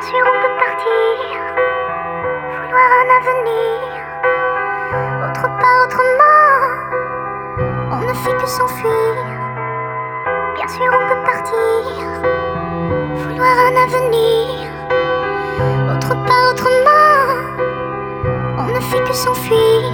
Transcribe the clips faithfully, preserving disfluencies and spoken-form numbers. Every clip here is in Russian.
sûr on peut partir, vouloir un avenir, autre part, autrement, on ne fait que s'enfuir. Bien sûr on peut partir, vouloir un avenir, autre part, autrement, on ne fait que s'enfuir.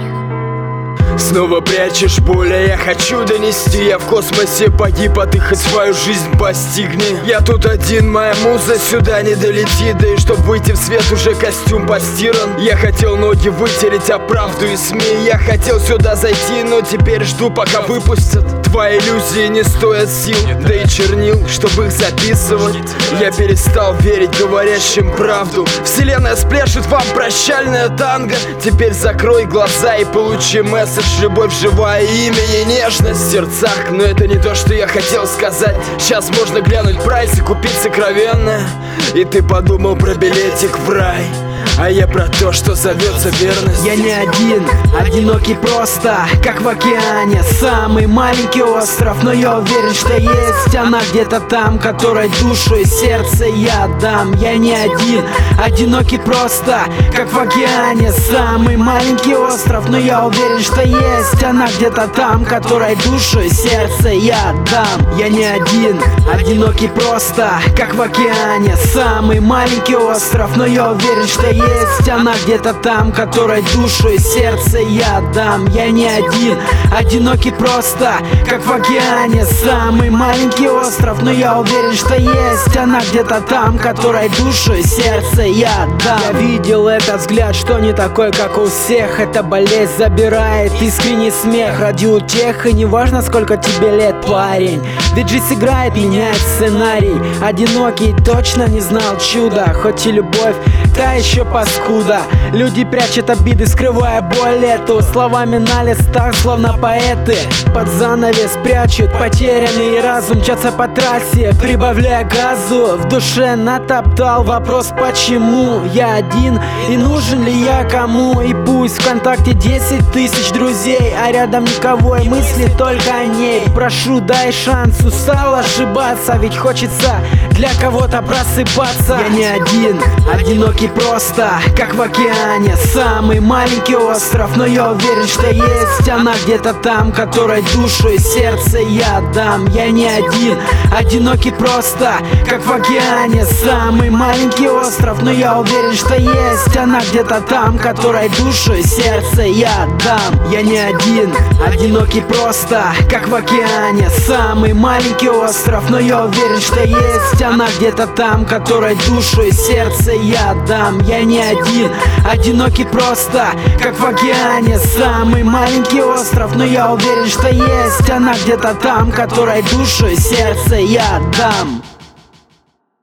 Снова прячешь боль, а я хочу донести. Я в космосе погиб, а ты хоть свою жизнь постигни. Я тут один, моя муза сюда не долетит. Да и чтоб выйти в свет, уже костюм постиран. Я хотел ноги вытереть, а правду и СМИ. Я хотел сюда зайти, но теперь жду, пока выпустят. Твои иллюзии не стоят сил, да и чернил, чтобы их записывать. Я перестал верить говорящим правду. Вселенная спляшет вам прощальное танго. Теперь закрой глаза и получи месседж. Любовь живая, имя и нежность в сердцах. Но это не то, что я хотел сказать. Сейчас можно глянуть прайс и купить сокровенное. И ты подумал про билетик в рай, а я про то, что зовется верность. Я не один, одинокий просто, как в океане. Самый маленький остров, но я уверен, что есть она где-то там, которой душу и сердце я отдам. Я не один, одинокий просто, как в океане. Самый маленький остров, но я уверен, что есть она где-то там, которой душу и сердце я отдам. Я не один, одинокий просто, как в океане. Самый маленький остров, но я уверен, что есть она где-то там, которой душу и сердце я отдам. Я не один, одинокий просто, как в океане. Самый маленький остров, но я уверен, что есть она где-то там, которой душу и сердце я отдам. Я видел этот взгляд, что не такой, как у всех. Эта болезнь забирает искренний смех ради утехи. Неважно, сколько тебе лет, парень, ведь жизнь играет, меняет сценарий. Одинокий точно не знал чуда, хоть и любовь та еще паскуда. Люди прячут обиды, скрывая боль эту словами на листах, словно поэты. Под занавес прячут потерянный разум, мчатся по трассе, прибавляя газу. В душе натоптал вопрос, почему я один и нужен ли я кому. И пусть ВКонтакте десять тысяч друзей, а рядом никого и мысли только о ней. Прошу, дай шанс, устал ошибаться, ведь хочется для кого-то просыпаться. Я не один, одинокий просто, как в океане. Самый маленький остров, но я уверен, что есть она где-то там, которой душу и сердце я отдам. Я не один, одинокий просто, как в океане. Самый маленький остров, но я уверен, что есть она где-то там, которой душу и сердце я отдам. Я не один, одинокий просто, как в океане. Самый маленький остров, но я уверен, что есть она где-то там, которой душу и сердце я отдам. Я не один, одинокий просто, как в океане. Самый маленький остров, но я уверен, что есть она где-то там, которой душу и сердце я отдам.